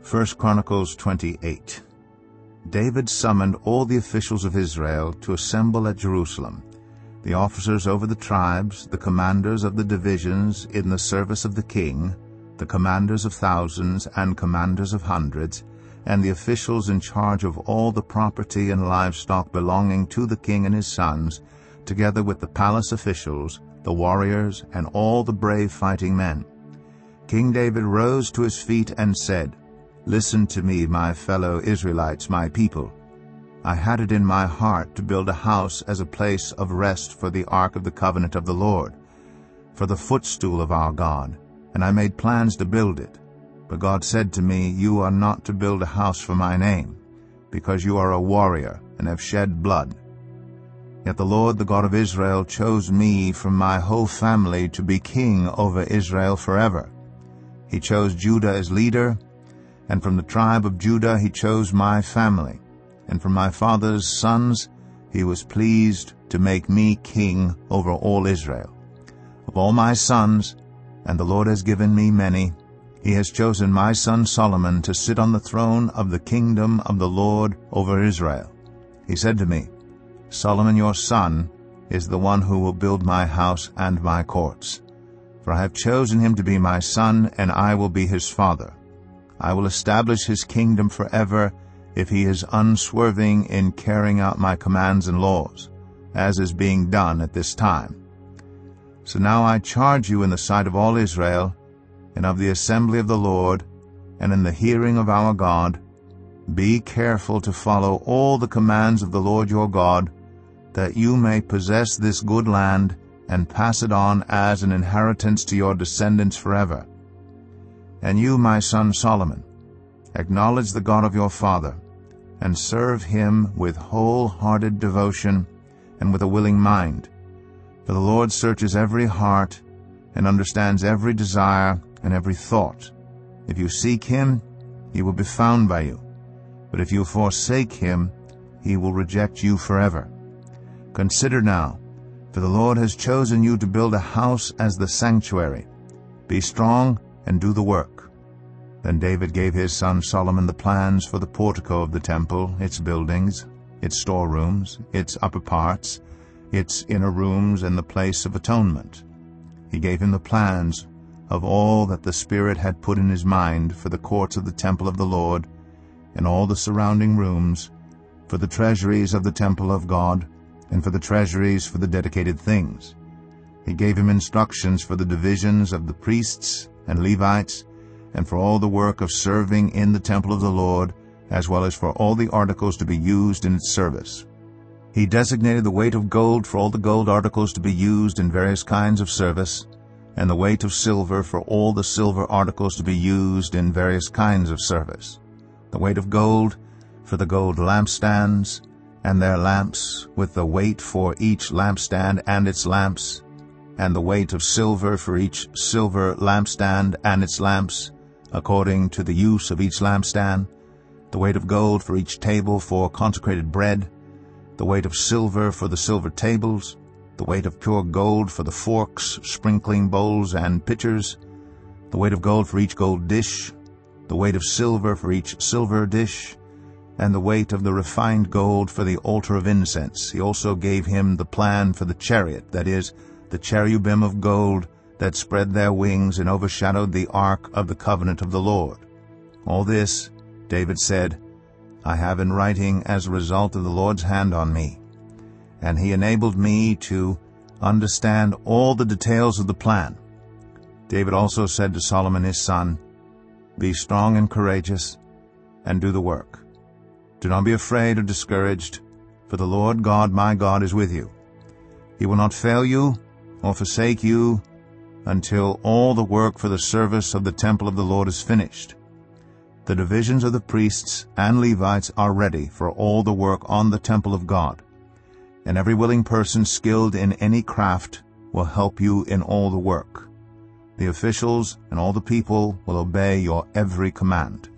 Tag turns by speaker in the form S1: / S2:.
S1: 1 Chronicles 28. David summoned all the officials of Israel to assemble at Jerusalem, the officers over the tribes, the commanders of the divisions in the service of the king, the commanders of thousands and commanders of hundreds, and the officials in charge of all the property and livestock belonging to the king and his sons, together with the palace officials, the warriors, and all the brave fighting men. King David rose to his feet and said, "Listen to me, my fellow Israelites, my people. I had it in my heart to build a house as a place of rest for the ark of the covenant of the Lord, for the footstool of our God, and I made plans to build it. But God said to me, You are not to build a house for my name, because you are a warrior and have shed blood. Yet the Lord, the God of Israel, chose me from my whole family to be king over Israel forever. He chose Judah as leader, and from the tribe of Judah he chose my family, and from my father's sons he was pleased to make me king over all Israel. Of all my sons, and the Lord has given me many, he has chosen my son Solomon to sit on the throne of the kingdom of the Lord over Israel. He said to me, Solomon your son is the one who will build my house and my courts. For I have chosen him to be my son, and I will be his father. I will establish his kingdom forever if he is unswerving in carrying out my commands and laws, as is being done at this time. So now I charge you in the sight of all Israel, and of the assembly of the Lord, and in the hearing of our God, be careful to follow all the commands of the Lord your God, that you may possess this good land and pass it on as an inheritance to your descendants forever. And you, my son Solomon, acknowledge the God of your father, and serve him with whole-hearted devotion and with a willing mind. For the Lord searches every heart and understands every desire and every thought. If you seek him, he will be found by you. But if you forsake him, he will reject you forever. Consider now, for the Lord has chosen you to build a house as the sanctuary. Be strong and do the work." Then David gave his son Solomon the plans for the portico of the temple, its buildings, its storerooms, its upper parts, its inner rooms, and the place of atonement. He gave him the plans of all that the Spirit had put in his mind for the courts of the temple of the Lord, and all the surrounding rooms, for the treasuries of the temple of God, and for the treasuries for the dedicated things. He gave him instructions for the divisions of the priests and Levites, and for all the work of serving in the temple of the Lord, as well as for all the articles to be used in its service. He designated the weight of gold for all the gold articles to be used in various kinds of service, and the weight of silver for all the silver articles to be used in various kinds of service. The weight of gold for the gold lampstands and their lamps, with the weight for each lampstand and its lamps, and the weight of silver for each silver lampstand and its lamps, according to the use of each lampstand, the weight of gold for each table for consecrated bread, the weight of silver for the silver tables, the weight of pure gold for the forks, sprinkling bowls, and pitchers, the weight of gold for each gold dish, the weight of silver for each silver dish, and the weight of the refined gold for the altar of incense. He also gave him the plan for the chariot, that is, the cherubim of gold that spread their wings and overshadowed the ark of the covenant of the Lord. All this, David said, I have in writing as a result of the Lord's hand on me. And he enabled me to understand all the details of the plan. David also said to Solomon his son, Be strong and courageous, and do the work. Do not be afraid or discouraged, for the Lord God my God is with you. He will not fail you or forsake you until all the work for the service of the temple of the Lord is finished. The divisions of the priests and Levites are ready for all the work on the temple of God, and every willing person skilled in any craft will help you in all the work. The officials and all the people will obey your every command.